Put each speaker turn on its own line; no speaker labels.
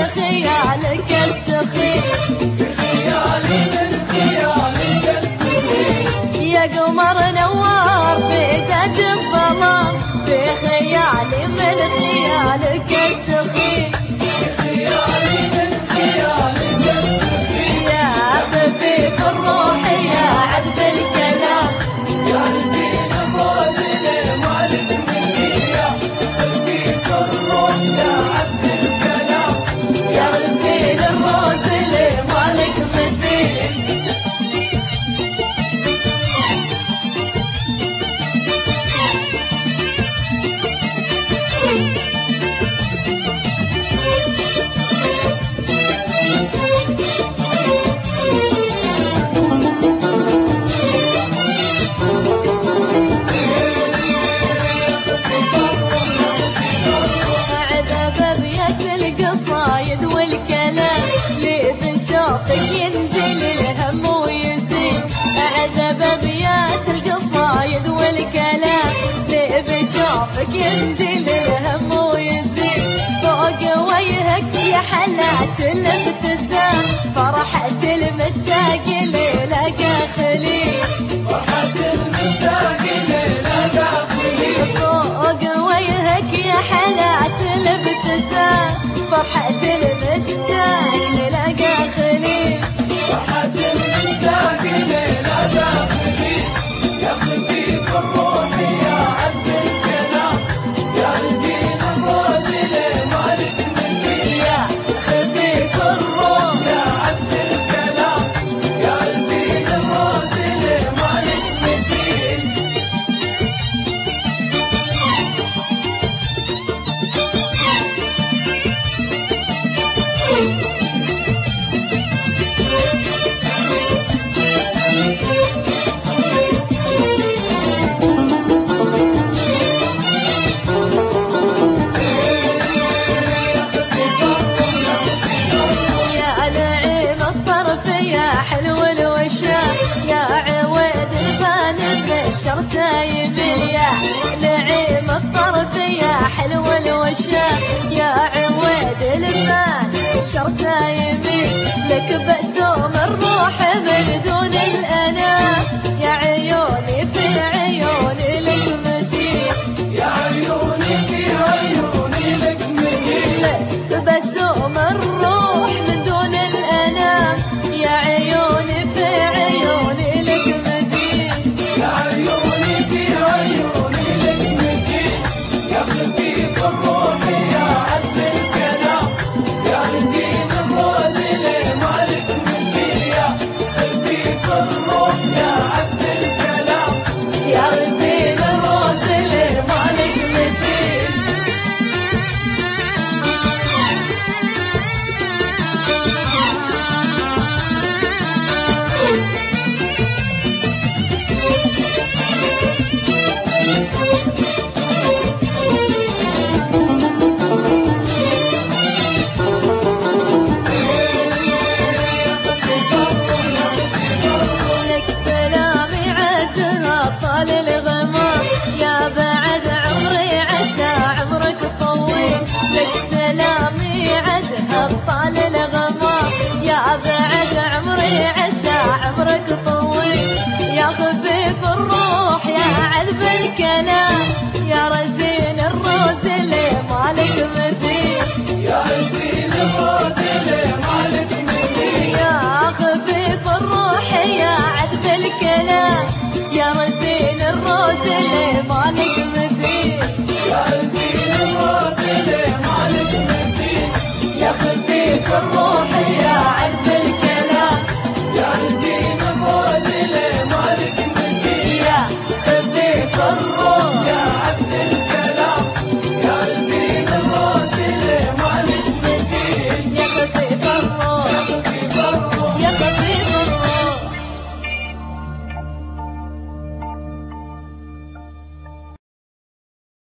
خيالك استخيل،
بخيالي من خيالك استخيل،
يا قمر نوار في تاج الظلام، بخيالي من خيالك استخيل،
بخيالي من خيالك استخيل،
يا خفيف الروح يا عذب الكلام،
يا رزين الرذل مالك مني، يا خفيف الروح يا عبد الكلام،
يا غزيل الرزل مالك مثيل. عذاب بيت القصايد والكلام، لي بشوفك ينجل الهم ويزيد، عذاب بيت القصايد والكلام، لي بشوفك ينجل الهم ويزيد، فوق وجهك يا حلات الابتسام، فرحة المشتاق للقى خليل،
فرحة المشتاق ليلة داخلي،
فوق وجهك يا حلات الابتسام، فرحة المشتاق للقى خليل،
فرحة المشتاق ليلة داخلي، يا خفيف الروح يا عبد الكلام، يا رزين الرذل مالك مني،
يا خفيف الروح
يا عبد الكلام، يا رزين الرذل مالك مني.
يا نعيم الطرف يا حلو الوشام، يا عويد الفان بشرت يميل، يا نعيم الطرف يا حلو الوشام، يا عويد الفان بشرت يميل، لك بأسوم الروح من دون الأنام، يا عيوني في